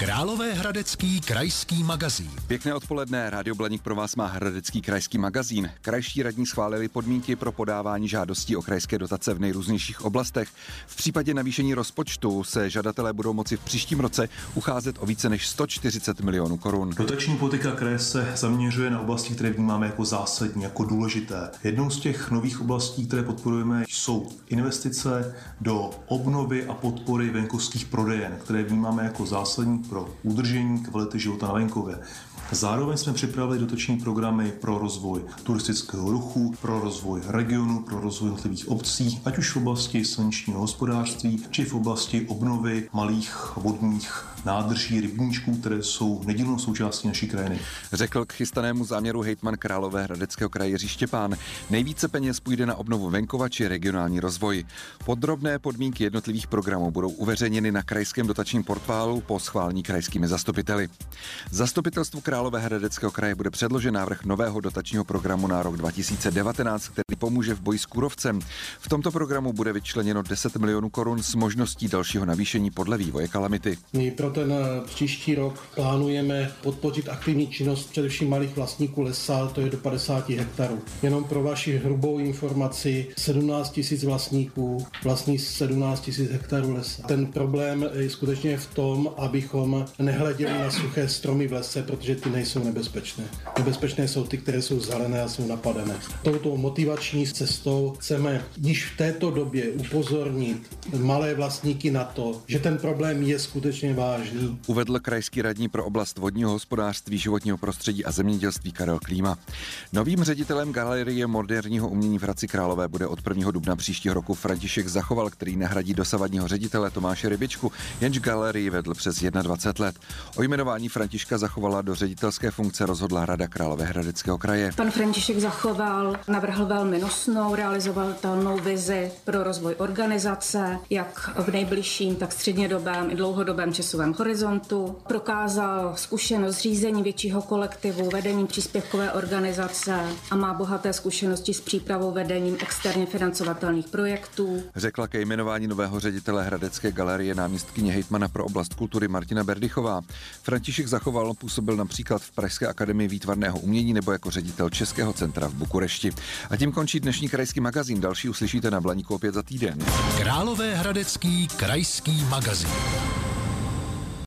Královéhradecký krajský magazín. Pěkné odpoledne, Rádio Blaník pro vás má Hradecký krajský magazín. Krajští radní schválili podmínky pro podávání žádostí o krajské dotace v nejrůznějších oblastech. V případě navýšení rozpočtu se žadatelé budou moci v příštím roce ucházet o více než 140 milionů korun. Dotační politika kraje se zaměřuje na oblasti, které vnímáme jako zásadní, jako důležité. Jednou z těch nových oblastí, které podporujeme, jsou investice do obnovy a podpory venkovských prodejen, které vnímáme jako zásadní pro udržení kvality života na venkově. Zároveň jsme připravili dotační programy pro rozvoj turistického ruchu, pro rozvoj regionu, pro rozvoj jednotlivých obcí, ať už v oblasti silničního hospodářství, či v oblasti obnovy malých vodních nádrží, rybníčků, které jsou nedílnou součástí naší krajiny. Řekl k chystanému záměru hejtman Královéhradeckého kraje Jiří Štěpán. Nejvíce peněz půjde na obnovu venkova či regionální rozvoj. Podrobné podmínky jednotlivých programů budou uveřejněny na krajském dotačním portálu po schválení krajskými zastupiteli. Zastupitelstvu Královéhradeckého kraje bude předložen návrh nového dotačního programu na rok 2019, který pomůže v boji s kůrovcem. V tomto programu bude vyčleněno 10 milionů korun s možností dalšího navýšení podle vývoje kalamity. Pro ten příští rok plánujeme podpořit aktivní činnost především malých vlastníků lesa, to je do 50 hektarů. Jenom pro vaši hrubou informaci, 17 000 vlastníků vlastní 17 000 hektarů lesa. Ten problém je skutečně v tom, abychom nehleděli na suché stromy v lese, protože ty nejsou nebezpečné. Nebezpečné jsou ty, které jsou zelené a jsou napadené. Touto motivační cestou chceme již v této době upozornit malé vlastníky na to, že ten problém je skutečně vážný. Uvedl krajský radní pro oblast vodního hospodářství, životního prostředí a zemědělství Karel Klíma. Novým ředitelem Galerie moderního umění v Hradci Králové bude od 1. dubna příštího roku František Zachoval, který nahradí dosavadního ředitele Tomáše Rybičku, jenž galerii vedl přes 21 let. O jmenování Františka Zachovala do ředitelské funkce rozhodla Rada Královéhradeckého kraje. Pan František Zachoval navrhl velmi nosnou, realizovatelnou vizi pro rozvoj organizace, jak v nejbližším, tak střednědobém i dlouhodobém časovém horizontu. Prokázal zkušenost řízení většího kolektivu, vedením příspěvkové organizace a má bohaté zkušenosti s přípravou vedením externě financovatelných projektů. Řekla ke jmenování nového ředitele Hradecké galerie náměstkyně hejtmana pro oblast kultury Martina Berdychová. František Zachoval působil například v Pražské akademii výtvarného umění nebo jako ředitel Českého centra v Bukurešti. A tím končí dnešní krajský magazín. Další uslyšíte na Blaníku opět za týden. Královéhradecký krajský magazín.